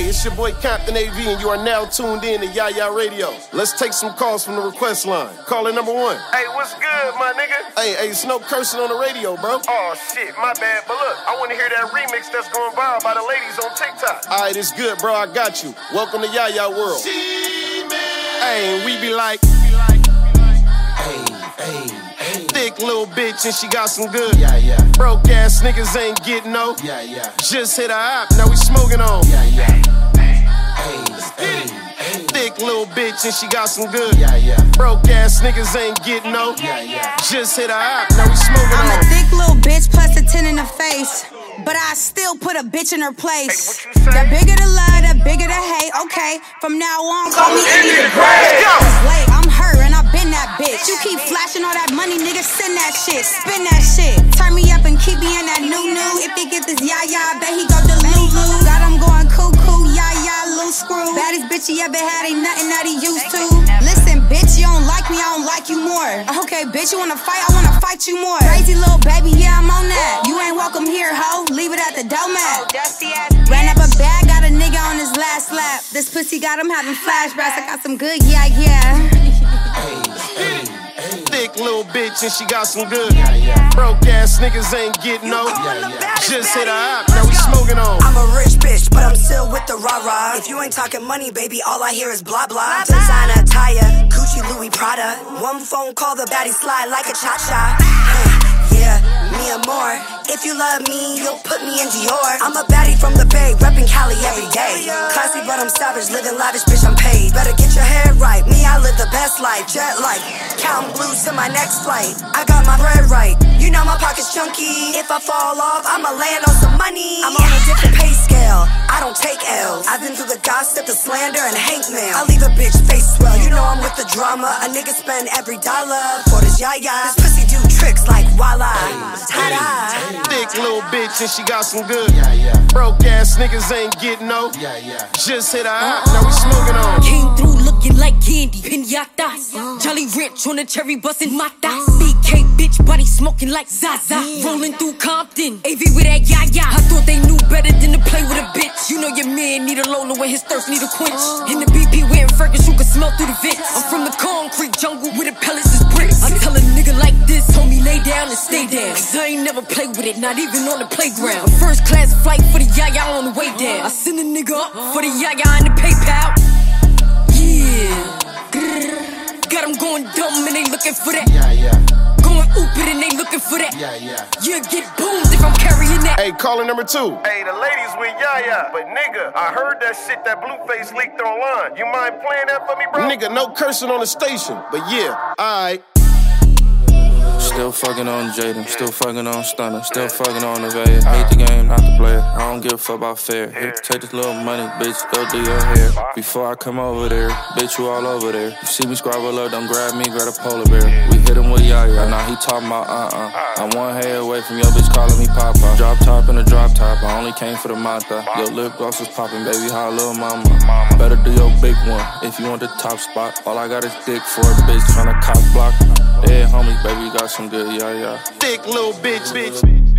Hey, it's your boy Compton AV, and you are now tuned in to Yaya Radio. Let's take some calls from the request line. Caller number 1. Hey, what's good, my nigga? Hey, it's no cursing on the radio, bro. Oh, shit, my bad. But look, I want to hear that remix that's going viral by the ladies on TikTok. All right, it's good, bro. I got you. Welcome to Yaya World. Hey, and we be like, hey. Thick little bitch and she got some good. Yeah. Broke ass niggas ain't getting no. Yeah. Just hit a op, now we smoking on. Yeah. Thick little bitch and she got some good. Yeah. Broke ass niggas ain't getting no. Yeah. Just hit a op, now we smoking on. I'm a thick little bitch plus a 10 in the face, but I still put a bitch in her place. Hey, what you say? The bigger the love, the bigger the hate. Okay, from now on, call me Indian Grey. Wait, I'm her and I been that bitch. You keep flashing all that money, nigga, send that shit, spin that shit. Turn me up and keep me in that new. If he get this Yaya, I bet he go to Lulu. Got him going cuckoo, Yaya, loose screw. Baddest bitch he ever had, ain't nothing that he used to. Listen, bitch, you don't like me, I don't like you more. Okay, bitch, you wanna fight, I wanna fight you more. Crazy little baby, yeah, I'm on that. You ain't welcome here, ho, leave it at the doormat. Ran up a bag, got a nigga on his last lap. This pussy got him having flashbacks, I got some good, yeah. Thick little bitch and she got some good. Yeah. Broke ass niggas ain't getting no. Just hit a op, now we smoking on. I'm a rich bitch, but I'm still with the rah-rah. If you ain't talking money, baby, all I hear is blah blah. Designer attire, Gucci, Louis, Prada. One phone call, the baddie slide like a cha-cha. Yeah, me and more. If you love me, you'll put me in Dior. I'm a baddie from the Bay, reppin' Cali every day. Classy, but I'm savage, living lavish, bitch, I'm paid. Better get your head right, me, I live the best life. Jet life, counting blues to my next flight. I got my bread right, you know my pocket's chunky. If I fall off, I'ma land on some money. I'm on a different pay scale, I don't take L's. I've been through the gossip, the slander, and hate mail. I leave a bitch face swell, you know I'm with the drama. A nigga spend every dollar for this Yaya. This pussy do tricks like voila, ta-da. Thick little bitch and she got some good. Yeah. Broke ass niggas ain't getting no. Yeah. Just hit a op, now we smoking on. Came through looking like candy, pinatas. Jolly Ranch on the cherry bustin' matas. BK bitch body smoking like Zaza. Rolling through Compton, AV with that Yaya. I thought they knew better than to play with a bitch. You know your man need a Lola when his thirst need a quench. In the BP wearing Fergus, you can smell through the vents. I'm from the concrete jungle where the pellets is bricks. I tell a nigga like this, homie, lay down and stay down. Cause I ain't never played with it, not even on the playground. First class flight for the Yaya on the way down. I send a nigga up for the Yaya in the PayPal. Yeah. Got them going dumb and they looking for that. Yeah. Going oopid and they looking for that. Yeah. You get boomed if I'm carrying that. Hey, caller number 2. Hey, the ladies with Yaya. But nigga, I heard that shit that Blueface leaked online. You mind playing that for me, bro? Nigga, no cursing on the station. But yeah, alright. Still fucking on Jaden, still fucking on Stunner, still fucking on Nevaeh. Hate the game, not the player. I don't give a fuck about fair. Here to take this little money, bitch, go do your hair. Before I come over there, bitch, you all over there. You see me scrabble up, don't grab me, grab a polar bear. We hit him with Yaya, now he talking about I'm one hair away from your bitch calling me Papa. Drop top in a drop top, I only came for the mata. Your lip gloss was popping, baby, how little mama. Better do your big one, if you want the top spot. All I got is dick for a bitch, tryna cock block. Yeah, homies, baby, got some good Yaya. Thick little bitch.